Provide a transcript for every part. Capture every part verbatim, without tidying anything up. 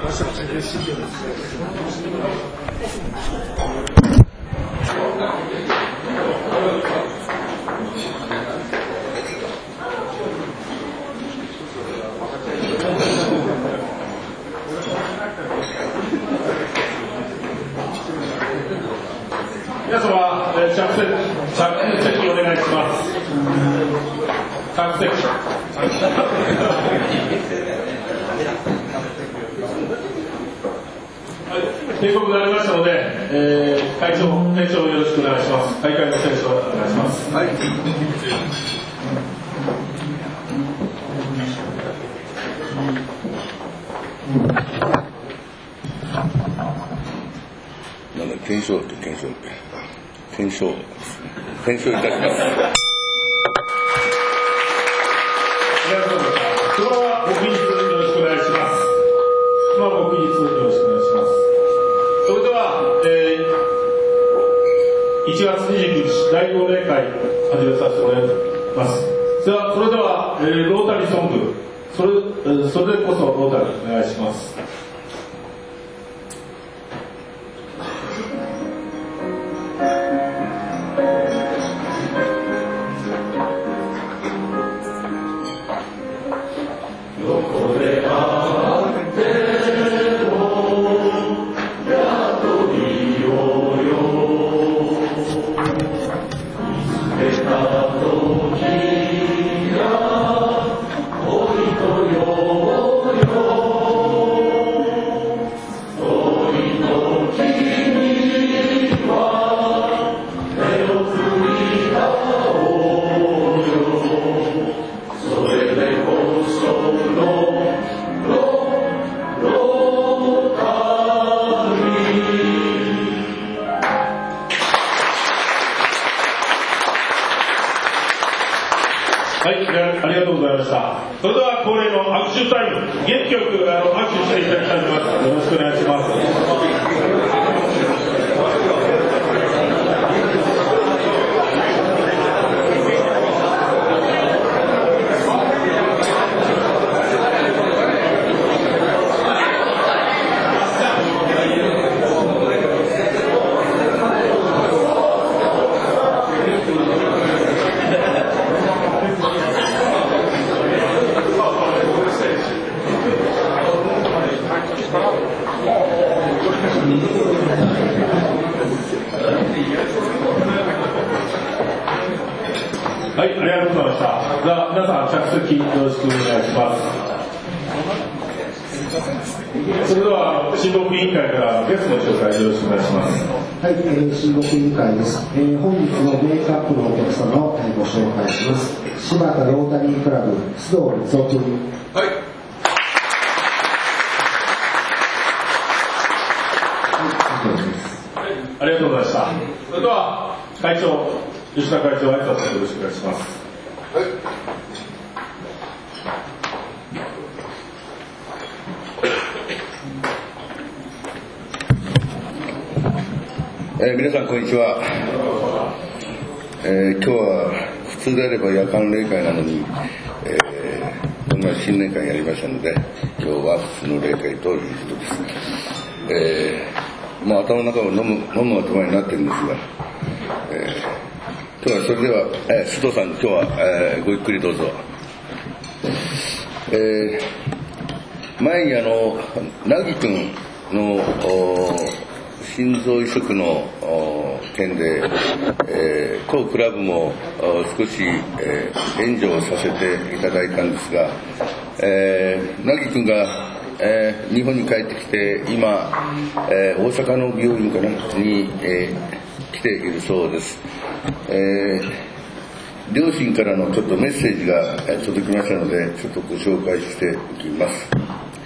皆様、えー、着席、着席お願いします。着席。はい、定刻がありましたので、えー、会長、会長よろしくお願いします。大会の選手をお願いします。はい。 なんだ、検証って検証って検証検証いたします。 ありがとうございます。それはご起立よろしくお願いします。それはご起立よろしくお願いします。それでは、えー、いちがつにじゅうくにち大号令会始めさせてもらいます。ではそれでは、えー、ロータリーソング、それ、えー、それでこそロータリーお願いします。はい、ありがとうございました。それでは恒例の握手タイム、元気よくあの握手していただきたいと思います。よろしくお願いします。はい、ありがとうございました。じゃあ皆さん着席よろしくお願いします。それでは親睦委員会からゲストの紹介よろしくお願いします。 はい、えー、親睦委員会です。えー、本日のメイクアップのお客様をご紹介します。柴田ロータリークラブ須藤光雄君。 はい。 ありがとうございました。それでは会長、吉田会長、挨拶よろしくお願いします。 はい。えー、皆さんこんにちは。えー、今日は普通であれば夜間例会なのに、えー、こんな新年会やりましたので、今日は普通の例会ということです。えー、もう頭の中を飲む飲む頭になってるんですが、えー、今日はそれでは、えー、須藤さん今日は、えー、ごゆっくりどうぞ。えー、前にあの凪君の心臓移植の件で、えー、当クラブも少し、えー、援助をさせていただいたんですが、えー、凪君が、えー、日本に帰ってきて今、えー、大阪の病院かなに、えー、来ているそうです。えー、両親からのちょっとメッセージが届きましたのでちょっとご紹介していきます。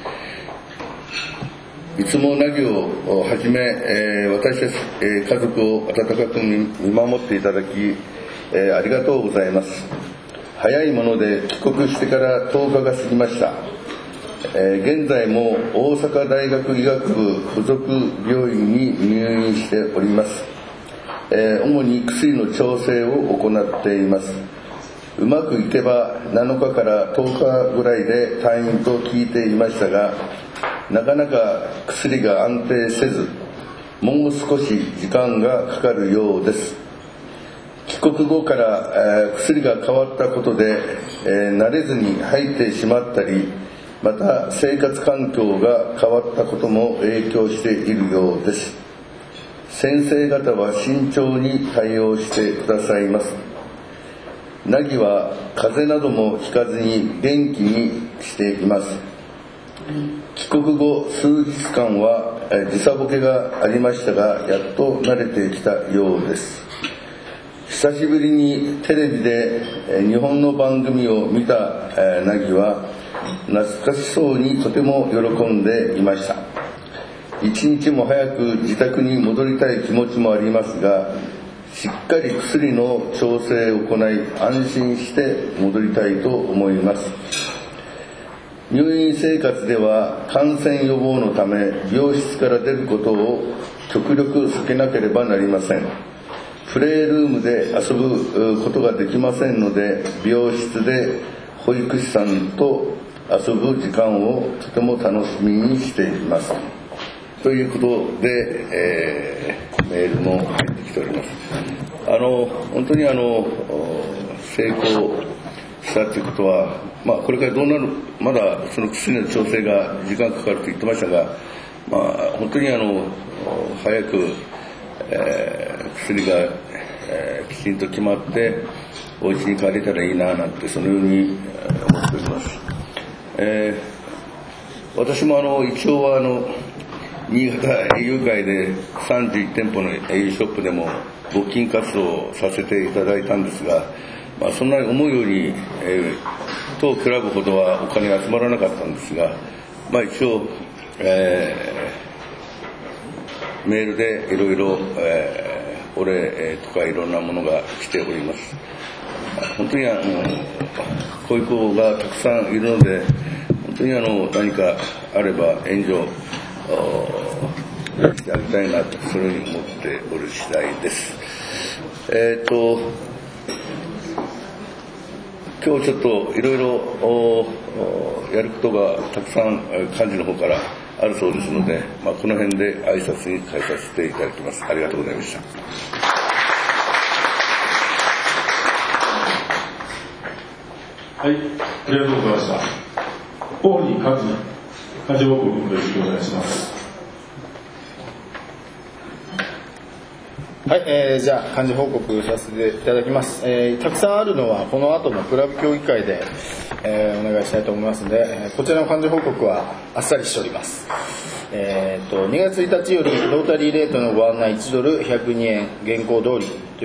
いつも凪をはじめ、えー、私たち、えー、家族を温かく見守っていただき、えー、ありがとうございます。早いもので帰国してからとおかが過ぎました。えー、現在も大阪大学医学部附属病院に入院しております。えー、主に薬の調整を行っています。うまくいけばなのかからとおかぐらいで退院と聞いていましたが、 なかなか薬が安定せず、もう少し時間がかかるようです。帰国後から、えー、薬が変わったことで、えー、慣れずに吐いてしまったり、また生活環境が変わったことも影響しているようです。先生方は慎重に対応してくださいます。ナギは風邪などもひかずに元気にしています。帰国後数日間は時差ボケがありましたが、やっと慣れてきたようです。久しぶりにテレビで日本の番組を見たナギは懐かしそうにとても喜んでいました。一日も早く自宅に戻りたい気持ちもありますが、しっかり薬の調整を行い安心して戻りたいと思います。入院生活では感染予防のため病室から出ることを極力避けなければなりません。プレールームで遊ぶことができませんので、病室で保育士さんと遊ぶ時間をとても楽しみにしています。ということで、えー、メールも入ってきております。あの本当にあの成功したということは、まあ、これからどうなる、まだその薬の調整が時間かかると言ってましたが、まあ、本当にあの早く、えー、薬が、えー、きちんと決まってお家に帰れたらいいななんて、そのように思っております。えー、私もあの一応はあの新潟営業会でさんじゅういち店舗の営業ショップでも募金活動をさせていただいたんですが、まあ、そんなに思うように、えー、当クラブほどはお金が集まらなかったんですが、まあ、一応、えー、メールでいろいろ、えー、お礼とかいろんなものが来ております。本当にあのこういう子がたくさんいるので、本当にあの何かあれば援助してあげたいなと、そのように思っておる次第です。えっと今日ちょっといろいろやることがたくさん幹事の方からあるそうですので、まあ、この辺で挨拶に変えさせていただきます。ありがとうございました。 はい、ありがとうございました。大仁幹事、幹事報告よろしくお願いします。 はい、えー、じゃあ幹事報告させていただきます。えー、たくさんあるのはこの後のクラブ協議会で、えー、お願いしたいと思いますので、こちらの幹事報告はあっさりしております。えー、とにがつついたちよりロータリーレートのご案内いちドルひゃくにえん現行通り。